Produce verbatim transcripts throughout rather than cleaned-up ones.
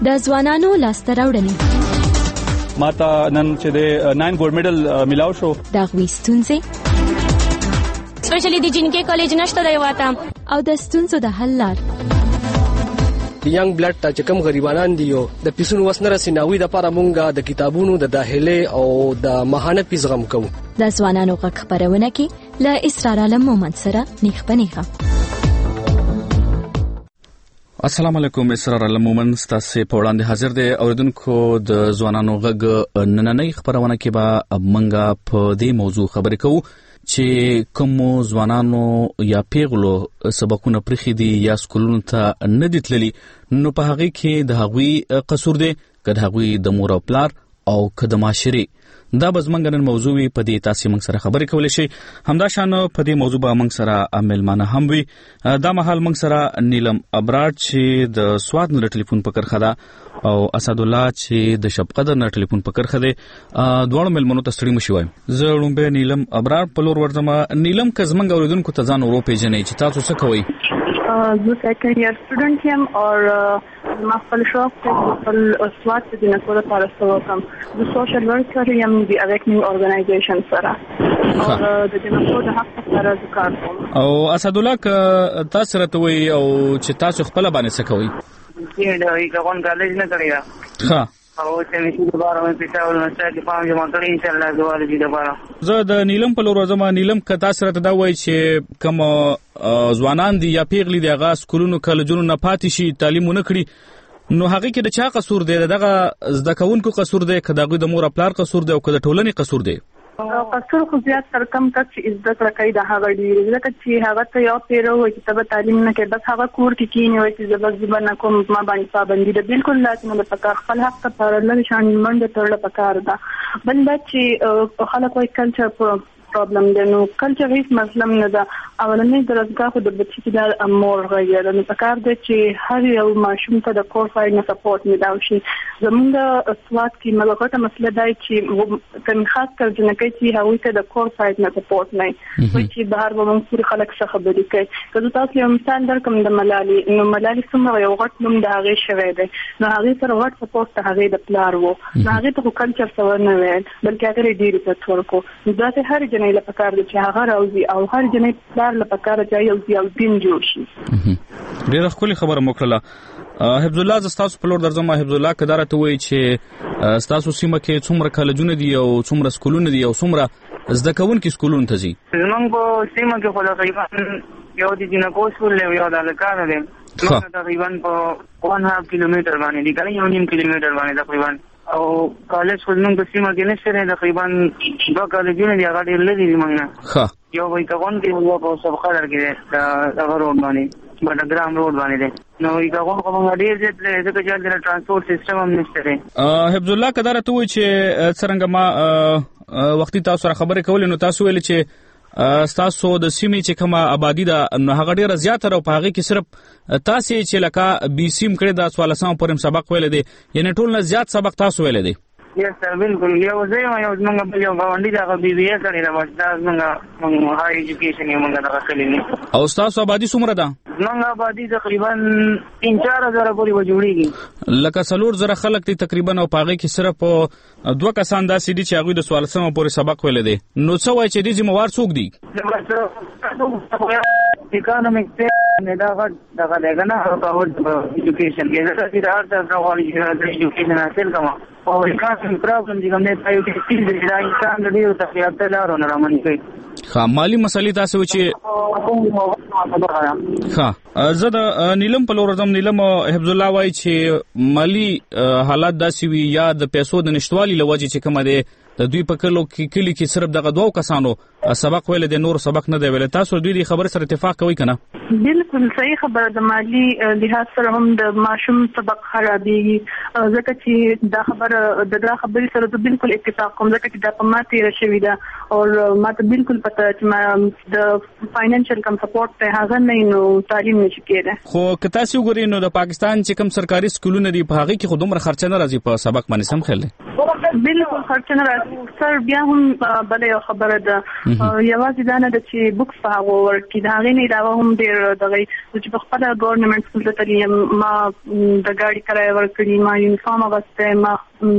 د ځوانانو لاسته راوړنې ماته نن چې د ناین ګولډ میډل ملاو شو د غوي ستونزې سپیشلی د جنکې کالج نشته دی واته او د ستونزو د حل لار د ینګ بلډ ته چې کوم غریبانان دي او د پیسونو وسنره سيناوي د لپاره مونږه د کتابونو د داخله او د ماهانه پیس غم کوو د ځوانانو غږ خبرونه کې ل اسرار علم مومند سره نیخ پنیخه. السلام علیکم. اسرار علم مومند تاسو په وړاندې حاضر دي. اوریدونکو د ځوانانو غږ نننۍ خبرونه کې به مونږه په دې موضوع خبرې کوو چې کوم ځوانانو یا پیغلو سبقونه پرخي دي یا سکولونو ته نه دي تللي نو په هغه کې د هغوی قصور دي که د هغوی د مور او پلار او که د معاشري. دا به زموږ نن موضوع وي. په دې تاسو موږ سره خبرې کولای شي. همدا شان په دې موضوع به موږ سره ملمانه هم وي. دا مهال موږ سره نیلم ابرار چې د سواد نه ټلیفون پکړ خدا او اسد الله چې د شپقدر نه ټلیفون پکړ خده دوه ملمنو ته ستړي مشي وایم. زه لومبه نیلم ابرار په لور ورځم. نیلم کزمنګ اوریدونکو ته ځان اورو پیژنې چې تاسو څه کوئ؟ زه سیکنډ ایئر سټوډنټ یم او ما خپل شوق ته خپل سواد د جنکو لپاره سوکم. زه سوشل ورکر یم د اریکنینګ اورګنایزیشن سره او د جنکو د حق لپاره کار کوم. او اسد الله ک تاسو راته وي او چې تاسو خپل باندې څه کوئ؟ چې دا یو کوم کالج نه کړی ها او چې مې د بارا مې پېښول نو چې په جمع کړی ان شاء الله زوال دي د بارا. زه د نیلم په لور ورځم. نیلم ک تاسو راته دا وایي چې کوم ځوانان دي یا پیغلي دي هغه سکولونو کالجونو نه پاتې شي تعلیم نه کړي نو هغه کې د چا قصور دی؟ دغه زده کوونکو قصور دی که دغه د مور خپل قصور دی او که د ټولنې قصور دی؟ قصور خو زیات تر کم کس چې زده کړه کوي د هغه ډیر ځکه چې هغه ته یو پیرو وي چې تبه تعلیم نه کوي بس هغه کور کې کینی وي چې زبر زبر نه کوم ما باندې پابندي ده بالکل لازم ده پکار خپل حق ته پرلل شان منډه ترله پکار ده. بل دا چې خلک وايي کلچر پرابلم ده نو کلچر هیڅ مسله نه ده. اولنې درسګه خو د بچی چې د مور غوړي نو پکار ده چې هر یو ماشوم ته د کور سایډ نه سپورټ میلاو شي. زمونږ سواد کې ملګرته مسله ده چې کم خاص کر جنکې چې هغوی ته د کور سایډ نه سپورټ نه وي چې بهر به موږ ټول خلک څه خبرې کوي. که تاسو یو مثال درکم د ملالي نو ملالي څومره یو غټ نوم د هغه شوی دی نو هغه سره غټ سپورټ ته هغه د پلار وو نو هغه ته کلچر څور نه وي بلکې هغه ډیری څه ورکو. دا ته هر جنې له پکار دي چې هغه راوځي او هر جنې پلار له پکار دی یو یو دین جوړ شي. ډیره خولي خبره موکړه. حفظ الله زستاسو په لور درځم. حفظ الله کدارته وایي چې تاسو سیمه کې څومره کالجونه دي او څومره سکولونه دي او څومره زده کوونکي سکولونه ته ځي؟ زمونږ په سیمه کې خو تقریبا یو د جنکو سکول دی یو د هلکانو دی. موږ تقریبا په ون هاف کیلومتر باندې دي کنه یو نیم کیلومتر باندې تقریبا او کالج خو زمونږ په سیمه کې نشته دی. تقریبا دوه کالجونه دي هغه ډېر لرې دي موږ یو وایي کغون کې یو په سبقدر کې دی دغه روډ باندې بټګرام روډ باندې دی نو یو کغون خو موږ ډېر زیات لري ځکه چې د ترانسپورټ سیستم هم نشته دی. حفظ الله کدارته وایي چې څرنګه ما وختي تاسو سره خبرې کولې نو تاسو ویل چې تاسو د سیمې چې کومه آبادی ده نو هغه ډیره زیاته او په هغه کې صرف تاسو چې لکه بي سیم کړی د څوارلسم پورې سبق ویل دي یعنی ټول نه زیات سبق تاسو ویل دي؟ یس سر بالکل. یو ځای یو څنګه په یو باندې دا بي بي اے کړی دا څنګه موږ هاي ایجوکیشن یې موږ دا کړی. او تاسو آبادی څومره ده؟ موږ آبادی تقریبا تین چار هزار پورې وجوړیږي. لکه څلور زره خلک دي تقریبا او په هغه کې صرف دوه کسان داسې دي چې هغه د څوارلسم پورې سبق ویل دي. نو څه وایي چې دې ذمہوار څوک دي؟ اکانومیکس نه دا دا دا نه او ایجوکیشن کې دا چې هر څه راوړي ایجوکیشن حاصل کوم او اکانومیک پرابلم دي کوم نه پایو کې چې دا انسان د دې تفریحات ته لارو نه رامنې کوي. ها مالی مسلې تاسو چې ها زه د نیلم په لور ځم. نیلم حفظ الله وایي چې مالی حالات داسې وي یا د پیسو د نشټوالي لوجه چې کومه ده د دوی په کلو کې کلی کې صرف دغه دوه کسانو سبق ویل دي نور سبق نه دی ویل. تاسو دوی د خبر سره اتفاق کوي کنه؟ بالکل صحیح خبره. د مالی لحاظ سره هم د ماشوم سبق خرابېږي ځکه چې دا خبره د دا خبرې سره د بالکل اتفاق کوم ځکه چې دا په ما تېره شوې ده او ما ته بالکل پته چې ما د فاینانشل کم سپورټ ته هغه نه نو تعلیم نشي کېده. خو که تاسو وګورئ نو د پاکستان چې کوم سرکاري سکولونه دي په هغه کې خو دومره خرچه نه راځي په سبق باندې سم خل بالکل خرچه نه راځي سر بیا هم بل یو خبره ده یوازې دا نه ده چې بوکس په هغه ورکړي د هغې نه علاوه هم ډېر دغه چې په خپله ګورنمنټ سکول ته تللي یم ما د ګاډي کرایه ورکړي ما یونیفارم اغوستی ما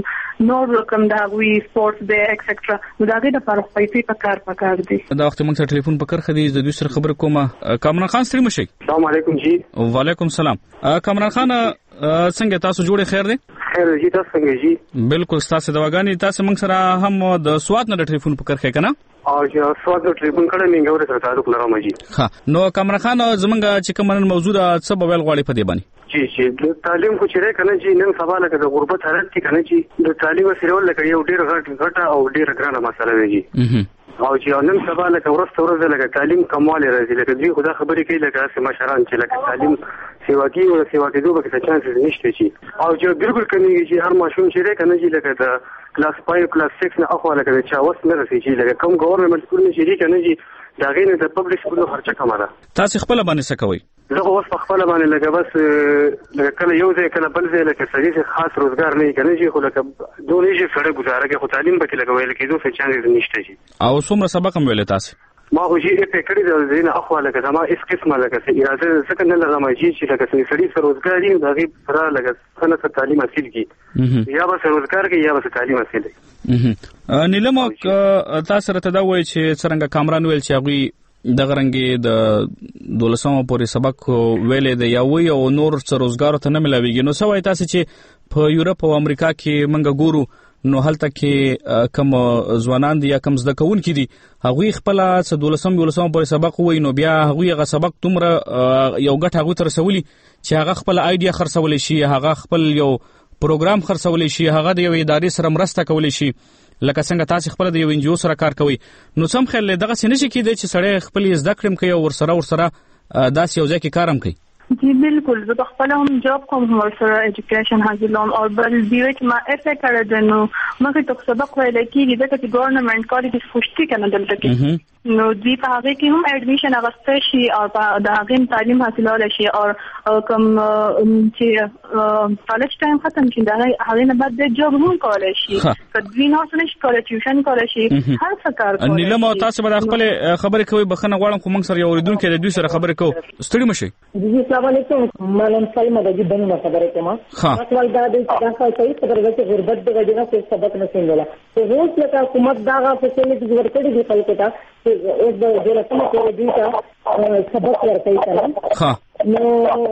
نور کوم د هغوی سپورټس دی اکسټرا نو د هغې دپاره خو پیسې په کار په کار دي دا وخت موږ سره ټلیفون په کرښه دی د دوی سره خبره کومه کامران خان ستړي مه شئ. السلام علیکم جی. وعلیکم السلام. کامران خان څنګه تاسو جوړې خیر دی؟ خیر جی تاسو څنګه جی؟ بالکل ستاسو دواګانې تاسو موږ سره هم د سواد نه د ټلیفون په کرښه کنه او چې سواد د ټلیفون کړه منګور سره تعلق لرم جی. ها نو کامران خان زمونږ چې کوم نن موضوع ده څه به ویل غواړي په دې باندې؟ جی جی تعلیم خو چې کنه جی نن سبا لکه د غربت حالت کې کنه جی د تعلیم سره لکه یو ډیر غټ غټه او ډیر ګرانه مسله دی جی. او چې نن سبا لکه ورسته ورځ لکه تعلیم کمواله راځي لکه دوی خدا خبرې کوي لکه چې مشران چې لکه تعلیم سیوا کوي او سیوا کېدو به څه چانس نشته شي او چې بالکل کمیږي چې هر ماشوم چې کنه چې لکه د کلاس پنځه کلاس شش نه اخو لکه چې اوس نه رسېږي چې لکه کوم ګورنمنت سکول نه شي کنه چې دا غینه د پبلک سکول خرچه کمه ده. تاسو خپل باندې څه کوئ؟ زه اوس په خپل باندې لکه بس لکه کله یو ځای کله بل ځای لکه سړي خاص روزګار نه کنه چې خو لکه دوه نشي سره گزاره کوي خو تعلیم به لکه ویل کېدو څه چانس نشته شي. او څومره سبق هم ویل تاسو؟ ما خو چې په کړي د زین اخو لکه زما اس قسمه لکه چې اراده څنګه نه لرم چې لکه سړي سره روزګار دی دا غي سره لکه څنګه تعلیم حاصل کی یا به روزګار کې یا به تعلیم حاصل کی. نیلم تاسو راته دا وایي چې څنګه کامران ویل چې هغه د غرنګي د دولسمه پورې سبق ویلې دی یا وی او نور څه روزګار ته نه ملاويږي نو سوای تاسو چې په یورپ او امریکا کې منګه ګورو نو هلته کې کم ځوانان دي یا کم زده کوونکي دي هغوی خپل څه دولسم یولسم پورې سبق وای نو بیا هغوی هغه سبق دومره یو ګټ هغوی ته رسولي چې هغه خپل آیډیا خرڅولی شي هغه خپل یو پروګرام خرڅولی شي هغه د یو ادارې سره مرسته کولی شي لکه څنګه تاسو خپل د یو انجیو سره کار کوي نو سم خل دغه څه نشي کېدای چې سړی خپل زده کړم کوي او ورسره ورسره داسې یو ځای کې کارم کوي. جی بالکل زه په خپل هم جاب کوم ورسره ایجوکیشن حاصلوم او بل دیوه چې ما اپلای کړی دی نو مګر تو سبق ویل کېږي ځکه چې ګورنمنت کالج خوشتي کنه دلته کې نو دی په هغه کې هم اډمیشن اغسته شي او د هغه تعلیم حاصلول شي او کوم چې کالج ټایم ختم شي دا هغه نه بعد د جاب هم کولای شي کدی نه څه نشي کولای ټیوشن کولای شي هر څه کار کوي. نیلم تاسو به خپل خبرې کوي بخنه غواړم کوم سره یو اوریدونکو د دوی سره خبرې کوو ستړي مشي. السلام علیکم مالم سلمہ د دې بنو خبره کوم خپل دا د تاسو صحیح خبره ده چې غربت د وجه نه سبق نه څنګه ته روز لکه حکومت دا فیسیلیټیز ورکړي دي خلکو ته اوس د ولسمه کې دي تا سبق ورکړي کنه ها نو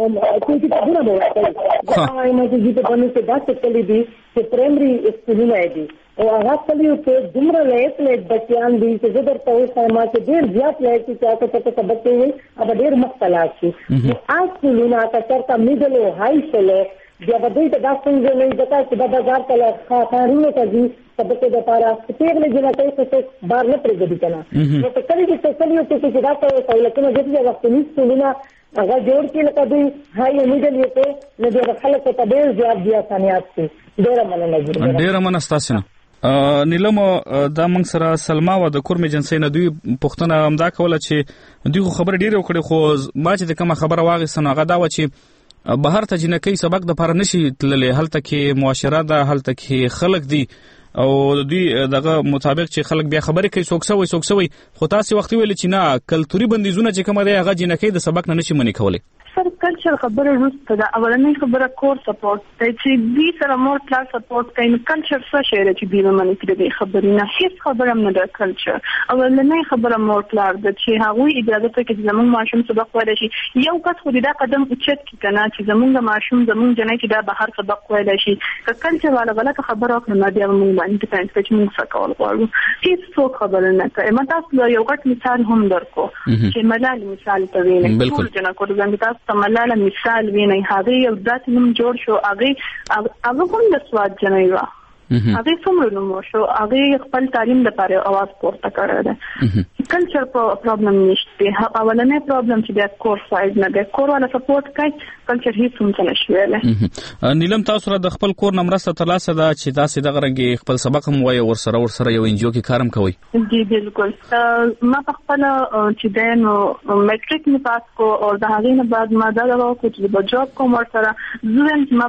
کوم څه څنګه به ورکړي دا ایمه چې په باندې څه داسې کلی دي چې پرایمري اسکولونه دي او هغه کلی چې دومره لیټ لیټ بچیان دي چې زه درته وایم چې ډېر زیات لیټ چې تاسو ته سبق کوي او ډېر مختلف شي آ اسکولونه تاسو میډل او هاي سکول بیا به دوی ته دا څنګه نه ځکه چې د بازار ته خاطرونه کوي سبق د لپاره پیغله جنته څه بار نه پرېږدي کنه نو په کلی کې څه کلی چې دا څه سہولتونه دي وخت نه سکولونه هغه جوړ کې لکه دوی هاي میډل یې ته نه د خلکو ته ډېر زیات دي اسانيات شي ډېر مننه ډېر مننه تاسو نه. نیلم دا موږ سره سلمہ و د کورم ایجنسی نه دوی پښتنه امدا کوله چې دوی خبر ډیر وکړي خو ما چې کومه خبره واغستنه هغه دا و چې بهر ته جنکی سبق د پر نشي تللې هلته کې معاشره ده هلته کې خلک دي او دوی دغه مطابق چې خلک بیا خبرې کوي څوک سوي څوک سوي خو تاسو وخت ویل چې نه کلتوري بندیزونه چې کومه دی هغه جنکی د سبق نه نشي منې کولای. سر کلچر خبره روسته دا اولنۍ خبره کور سپورټ ته چې دې سره مور کلاس سپورټ کوي کلچر څه شی دی چې دې باندې کړې دې خبرې نه هیڅ خبره نه ده کلچر اولنۍ خبره مور کلاس د چې هغه اجازه ته کې زموږ ماشوم سبق وایي شي یو کس خو دې دا قدم اوچت کی کنه چې زموږ ماشوم زموږ جنۍ چې دا بهر سبق وایي شي که کلچر والا غلطه خبره وکړه نه دی موږ باندې ډیپند کوي چې موږ څه کول غواړو هیڅ څوک خبره نه کوي ما تاسو یو غټ مثال هم درکو چې ملال مثال ته وینم ټول جنا کوم څنګه تاسو ملال مثال ویني هغه یو ذات نوم جوړ شو هغه هغه هم د سواد جنۍ وا هغه څومره نوم شو هغه خپل تعلیم لپاره आवाज پورته کړی دی کلچر پرابلم نشته اولنې پرابلم چې د کور سایز نه د کور ولا سپورټ کوي کلچر هیڅ هم څه نشي ویلای. نیلم تاسو را د خپل کور نمرسته ترلاسه ده چې تاسو دغه رنګ خپل سبق هم وایي ورسره ورسره یو انجیو کې کارم کوي. جی بالکل ما په خپل چې د نو میټریک نه پاس کو او د هغې نه بعد ما دا وکړ چې د جاب کوم ورسره زه ما په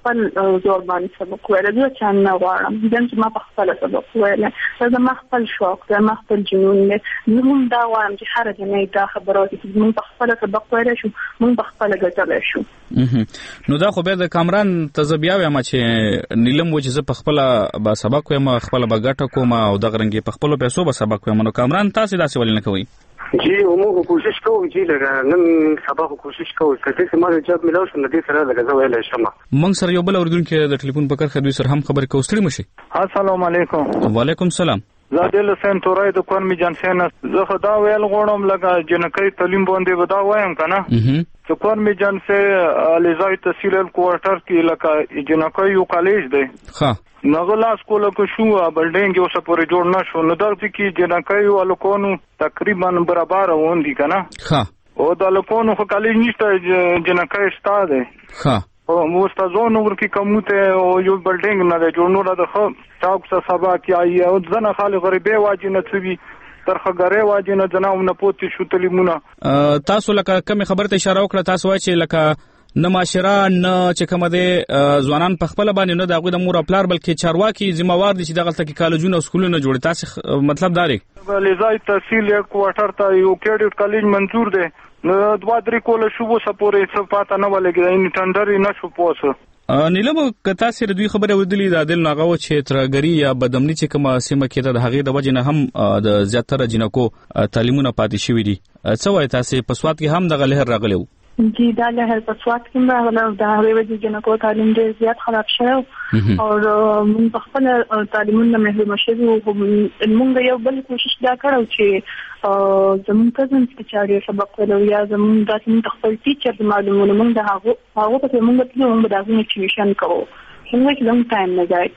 خپل زور باندې سبق ویل زه چا نه غواړم دم چې ما په خپل سبق ویل دا ما خپل شوق دا ما خپل جنون نه هم دا غواړم چې هر ځای دا خبرو چې موږ په خپل سبق ویل شو موږ په خپل ګټل شو نو دا خو به د کامران تزبیا وایم چې نیلم و چې زه په خپل با سبق وایم خپل با ګټه کوم او د غرنګي په خپل پیسو به سبق وایم نو کامران تاسو داسې ولې نه کوي جی موږ کوشش کوو چې لکه نن سبا کوشش کوو چې چې ما د جاب ملاو شو ندي سره لکه زه ویل شم موږ سره یو بل اوریدونکو د ټلیفون په کار خدوی سره هم خبرې کوو ستړي مشي السلام علیکم وعلیکم السلام زه د لسن تورای د کور می جانسن زه خدا ویل غوړم لکه جنکې تعلیم باندې ودا وایم کنه چې کور می جانسه لزای تحصیل کوارټر کې لکه جنکې یو کالج دی ها نغلا سکول کو شو بلډینګ یو سپورې جوړ نه شو نو درته کې جنکې والکونو تقریبا برابر ووندي کنه ها او د لکونو خو کالج نشته جنکې شتا دی ها او مستازونو ورکی کومته او یو بلډینګ نه دی جوړ نو راځه خو تاک څه سبا کې آی او ځنه خالي غریبې واجی نه څوي ترخګره واجی نه جناو نه پوتې شو تلیمونه تاسو لکه کوم خبرته اشاره وکړه تاسو وایي چې لکه نه معاشره نه چې کومه ده ځوانان په خپل باندې نه دغه د مور خپل بلکې چارواکي ذمہوار دي چې دغه تل کې کالجونه او سکولونه جوړي تاسو مطلب داري لزای تحصیل کوارټر ته یو کیډټ کالج منظور دی نو دوا درې کوله شوبو سپورې څه پاته نه ولګي ان ټندر نه شو پوسه نیلم کتا سره دوی خبره ودلی د عادل ناغو چې ترګری یا بدمنی چې کومه سیمه کې د هغې د وجه نه هم د زیاتره جنکو تعلیمونه پاتې شوې دي څه وایي تاسو په سواد کې هم دغه لهر راغلی جی دا له په سواد کې راغله دا هغه د جنکو تعلیم ډیر زیات خراب شوی او موږ په خپل تعلیمونه محروم شوو موږ یو بل کوشش دا کړو چې زموږ کزن چې سبق ولو یا زموږ د تاسو خپل ټیچر معلومونه موږ د هغه هغه په موږ ته موږ د هغه ټیوشن کوو موږ لږ ټایم نه ځای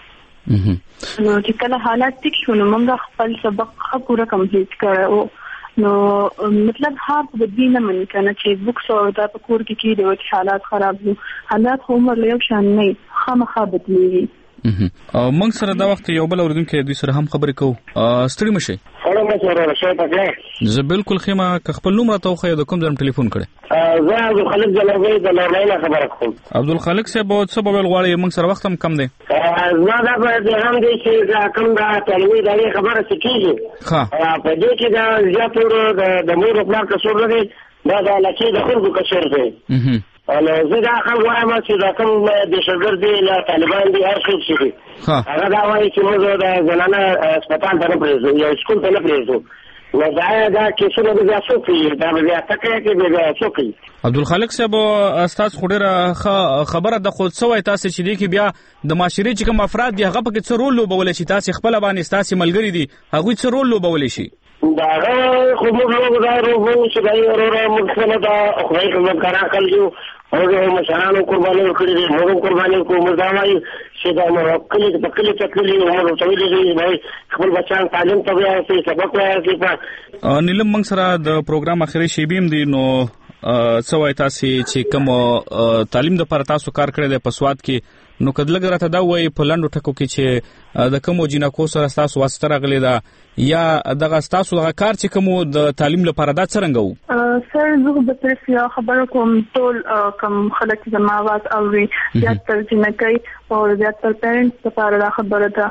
کیږي نو چې کله حالات ټیک شو نو موږ خپل سبق پوره کمپلیټ کړو نو مطلب ها په دې نه من کنه چې بوکس او دا په کور کې کې د حالات خراب دي حالات هم له شان نه خامخا بدلیږي او موږ سره دا وخت یو بل اوریدونکو دوی سره هم خبرې کوو ستړي مشي سلام علیکم شاته زه بالکل خیمه خپل نوم راته خو د کوم ځم ټلیفون کړي زه عبد الخالق جلوی د لورنه خبره کوم عبد الخالق صاحب او څه په غواړي موږ سره وخت هم کم دی زه دا به هم دي چې کوم دا تعلیمي دا خبره سکیږي ها په دې کې دا زیاتره د مور خپل کسور دی دا د لکه د خلکو کسور دی انا زه دا خلک وایم چې دا کوم د شګر دی لا طالبان دي هر څه شي هغه دا وایي چې موږ د زنانه هسپتال ته نه پریږدو یا سکول ته نه پریږدو نو دا دا کیسونه به تاسو کې دا به تاسو کې به تاسو کې عبد الخالق صاحب استاد خډره خبره د خود سوې تاسو چې دی کې بیا د معاشري چې کوم افراد دي هغه په کې څه رول لوبول شي تاسو خپل باندې تاسو ملګری دي هغه څه رول لوبول شي دا خو موږ له دا روغو چې دا یو مخکنه دا خو یې کوم کار کړو او مشرانو قرباني کړې دي موږ قرباني کوو مزامای چې دا موږ کلی په کلی چکلي او ټولې دي بھائی خپل بچان تعلیم ته وایي سبق وایي په نیلم موږ سره د پروګرام اخري شی بیم دي نو څه وایي تاسو چې کوم تعلیم د پر تاسو کار کړی دی په سواد کې نو کله راته دا وایي په لاندو ټکو کې چې د کوم جنکو سره تاسو واسطه راغلی دا یا دغه تاسو دغه کار چې کوم د تعلیم لپاره دا څنګه وو سر زه به تاسو خبر کوم ټول کوم خلک زما आवाज اوري زیاتره جنکې او زیاتره پیرنټس لپاره دا خبره ده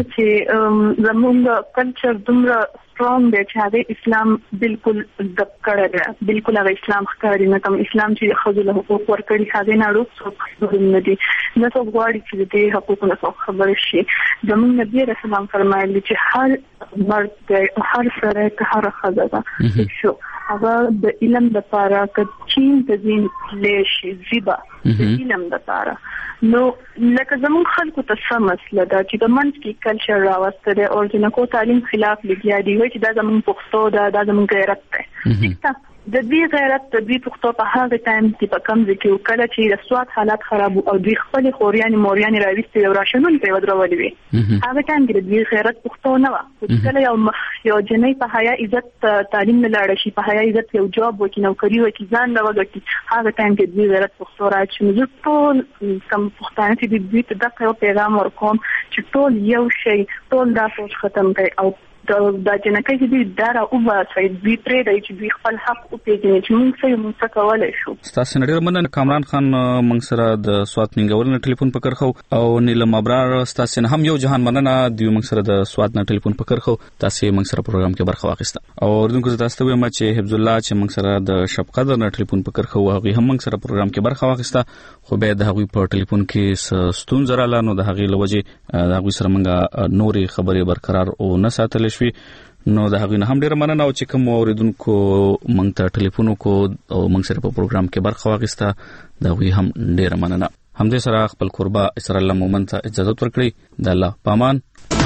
چې زموږ کلچر دومره سترونګ دی چې هغه اسلام بالکل دب کړی دی بالکل هغه اسلام ښکاري نه کوم اسلام چې خځو له حقوق ورکړي هغه نه روڅ نه دي نه څوک غواړي چې دې حقوقونه څوک خبر شي زموږ نبی رسول الله فرمایلی چې هر مرد او هر سره که هر خځه ده شو هغه د علم لپاره کچین د دین لشي زیبا د علم لپاره نو لکه زموږ خلکو ته سم مسله ده چې د منځ کې کلچر راوستل او د نکو تعلیم خلاف لګیا دی چې دا زموږ پښتو ده دا زموږ غیرت ده د دې غیرت د دې پښتو په هغه ټایم کې په کم ځکه کله چې د سواد حالات خراب او دوی خپل خوريان موريان راوستي او راشنون په ودرولې وي هغه ټایم کې د دې غیرت پښتو نه و کله یو یو جنې په حیا عزت تعلیم نه لاړ شي په حیا عزت یو جواب وکړي نو کوي وکړي ځان لا وګټي هغه ټایم کې د دې غیرت پښتو راځي نو ټول کم پښتانه چې د دې ته د پیغام ورکوم چې ټول یو شی ټول دا سوچ ختم کړي او دا جنکه چې دا را او باسي دوی پرې دی چې دوی خپل حق او پیژني چې موږ څه موږ څه کولای شو. تاسو نړۍ مننه کامران خان موږ سره د سواد منګول نه ټلیفون پکړ خو او نیلم ابرار تاسو هم یو جهان مننه دی موږ سره د سواد نه ټلیفون پکړ خو تاسو موږ سره پروګرام کې برخه واخیسته او اردوونکو تاسو ته وایم چې حفظ الله چې موږ سره د شفقت نه ټلیفون پکړ خو هغه هم موږ سره پروګرام کې برخه واخیسته خو به د هغوی په ټلیفون کې ستون زراله نو د هغې لوجه د هغوی سره موږ نورې خبرې برقرار او نه ساتل شوي نو د هغې نه هم ډېره مننه او چې کوم اوریدونکو موږ ته ټلیفون وکړو او موږ سره په پروګرام کې برخه واخیسته د هغوی هم ډېره مننه. همدې سره خپل قربا اسرار الله مومن ته اجازه ورکړئ. د الله پامان.